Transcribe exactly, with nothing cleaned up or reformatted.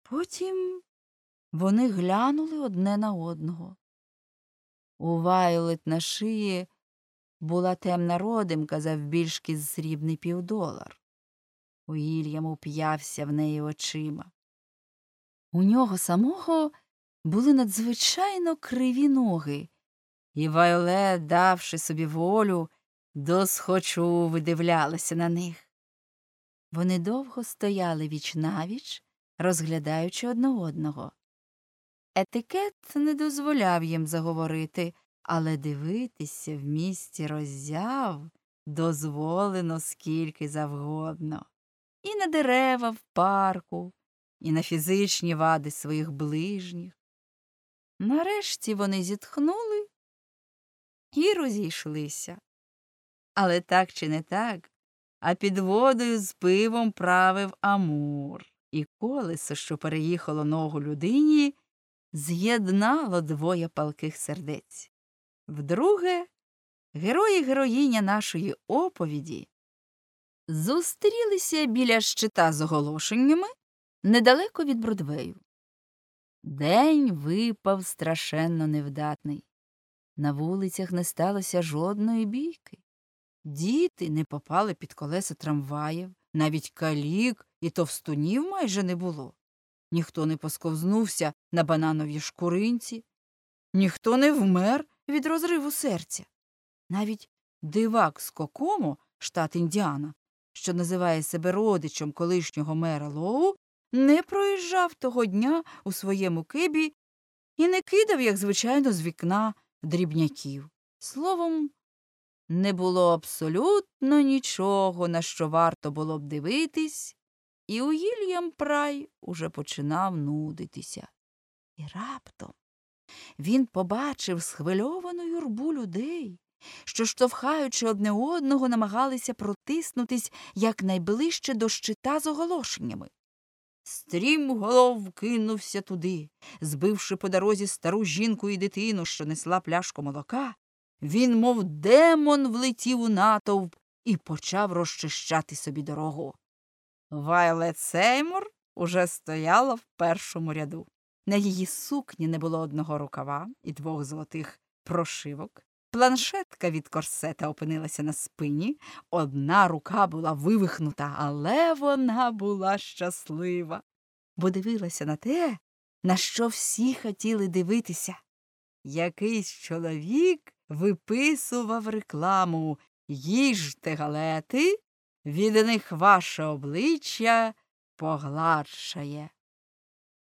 Потім вони глянули одне на одного. У Вайолет на шиї була темна родимка завбільшки з срібний півдолар. Уільям уп'явся в неї очима. У нього самого були надзвичайно криві ноги, і Вайолет, давши собі волю, досхочу видивлялася на них. Вони довго стояли віч-навіч, розглядаючи одне одного. Етикет не дозволяв їм заговорити, але дивитися в місті роззяв дозволено скільки завгодно. І на дерева в парку, і на фізичні вади своїх ближніх. Нарешті вони зітхнули і розійшлися. Але так чи не так, а під водою з пивом правив Амур, і колесо, що переїхало ногу людині, з'єднало двоє палких сердець. Вдруге, герої-героїня нашої оповіді зустрілися біля щита з оголошеннями недалеко від Бродвею. День випав страшенно невдатний. На вулицях не сталося жодної бійки. Діти не попали під колеса трамваїв, навіть калік і товстунів майже не було. Ніхто не посковзнувся на банановій шкуринці, ніхто не вмер від розриву серця. Навіть дивак з Кокомо, штат Індіана, що називає себе родичем колишнього мера Лоу, не проїжджав того дня у своєму кибі і не кидав, як звичайно, з вікна дрібняків. Словом, не було абсолютно нічого, на що варто було б дивитись, і Уільям Прай уже починав нудитися. І раптом він побачив схвильовану юрбу людей, що, штовхаючи одне одного, намагалися протиснутись якнайближче до щита з оголошеннями. Стрімголов кинувся туди. Збивши по дорозі стару жінку і дитину, що несла пляшку молока, він, мов демон, влетів у натовп і почав розчищати собі дорогу. Вайолет Сеймур уже стояла в першому ряду. На її сукні не було одного рукава і двох золотих прошивок. Планшетка від корсета опинилася на спині, одна рука була вивихнута, але вона була щаслива, бо дивилася на те, на що всі хотіли дивитися. Якийсь чоловік виписував рекламу «Їжте галети, від них ваше обличчя погладшає».